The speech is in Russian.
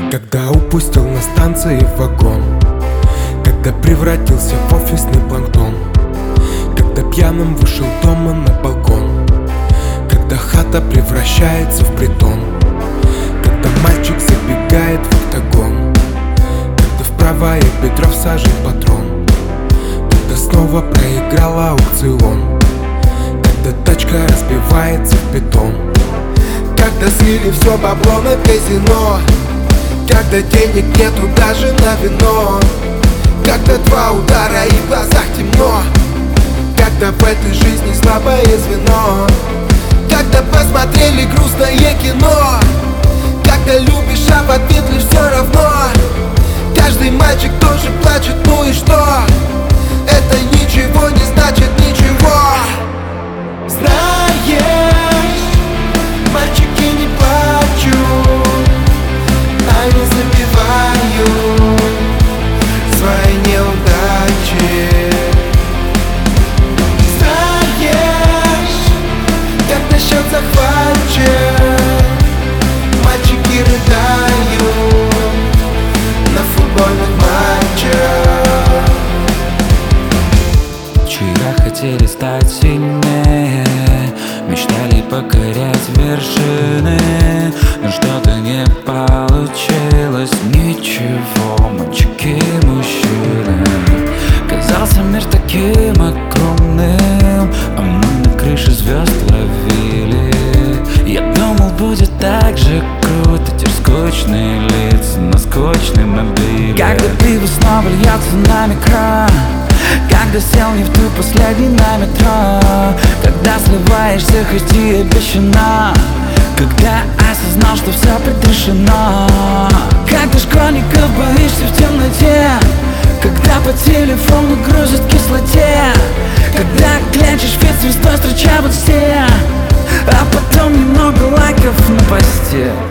Когда упустил на станции вагон, когда превратился в офисный планктон, когда пьяным вышел дома на балкон, когда хата превращается в притон, когда мальчик забегает в октагон, когда в правое бедро всажен патрон, когда снова проиграл аукцион, когда тачка разбивается в бетон, когда слили все бабло на казино, когда денег нету даже на вино, когда два удара и в глазах темно, когда в этой жизни слабое звено, когда посмотрели грустное кино, когда любишь, а в ответ лишь все равно. Каждый мальчик тоже плачет, ну и что? Это ничего не значит ничего. Знаешь, мальчики не плачут, они забивают свои неудачи. Знаешь, когда счет захвачен, мальчики рыдают на футбольных матчах. Вчера хотели стать сильнее, мечтали покорять вершины, но что-то не получилось. Ничего, мальчики, мужчины. Казался мир таким огромным, а мы на крыше звезд ловили. Я думал, будет так же круто, теперь скучные лица на скучной мобиле. Когда пиво снова льется на микро, когда сел не в ту последний на метро, когда сливаешься, хоть и обещано, когда осознал, что все предрешено, когда школьников боишься в темноте, когда по телефону грузят в кислоте, когда клянчишь фит звездой, встреча в инсте, а потом немного лайков на посте.